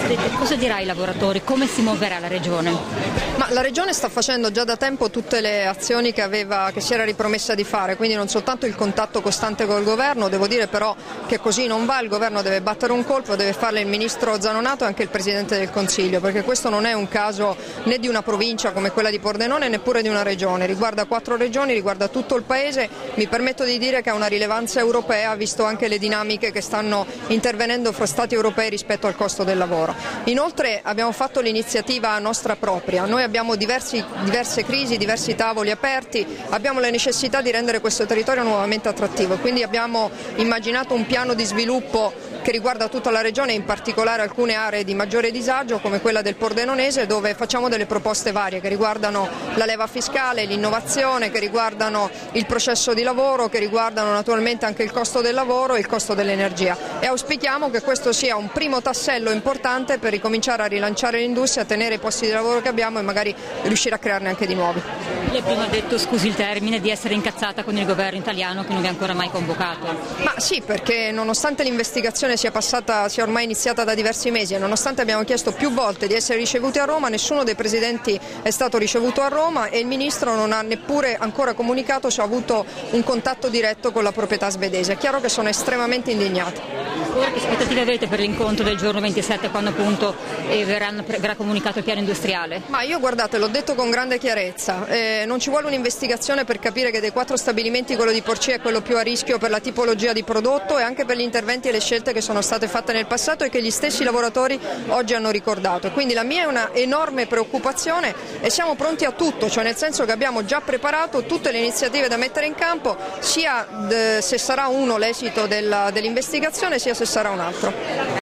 Cosa dirà ai lavoratori? Come si muoverà la Regione? Ma la Regione sta facendo già da tempo tutte le azioni che si era ripromessa di fare, quindi non soltanto il contatto costante col governo, devo dire però che così non va, il governo deve battere un colpo, deve farlo il ministro Zanonato e anche il Presidente del Consiglio, perché questo non è un caso né di una provincia come quella di Pordenone, neppure di una regione, riguarda 4 regioni, riguarda tutto il paese, mi permetto di dire che ha una rilevanza europea, visto anche le dinamiche che stanno intervenendo fra Stati europei rispetto al costo del lavoro. Inoltre abbiamo fatto l'iniziativa nostra propria, noi abbiamo diverse crisi, diversi tavoli aperti, abbiamo la necessità di rendere questo territorio nuovamente attrattivo, quindi abbiamo immaginato un piano di sviluppo che riguarda tutta la regione, in particolare alcune aree di maggiore disagio come quella del Pordenonese, dove facciamo delle proposte varie che riguardano la leva fiscale, l'innovazione, che riguardano il processo di lavoro, che riguardano naturalmente anche il costo del lavoro e il costo dell'energia, e auspichiamo che questo sia un primo tassello importante per ricominciare a rilanciare l'industria, a tenere i posti di lavoro che abbiamo e magari riuscire a crearne anche di nuovi. Lei prima ha detto, scusi il termine, di essere incazzata con il governo italiano che non vi ha ancora mai convocato. Ma sì, perché nonostante l'investigazione sia ormai iniziata da diversi mesi e nonostante abbiamo chiesto più volte di essere ricevuti a Roma, nessuno dei presidenti è stato ricevuto a Roma e il ministro non ha neppure ancora comunicato se ha avuto un contatto diretto con la proprietà svedese. È chiaro che sono estremamente indignati. Ora che aspettative avete per l'incontro del giorno 27, quando appunto verrà comunicato il piano industriale? Ma io, guardate, l'ho detto con grande chiarezza, non ci vuole un'investigazione per capire che dei 4 stabilimenti quello di Porcia è quello più a rischio per la tipologia di prodotto e anche per gli interventi e le scelte che sono state fatte nel passato e che gli stessi lavoratori oggi hanno ricordato. Quindi la mia è una enorme preoccupazione e siamo pronti a tutto, cioè nel senso che abbiamo già preparato tutte le iniziative da mettere in campo, sia se sarà uno l'esito dell'investigazione sia se sarà un altro.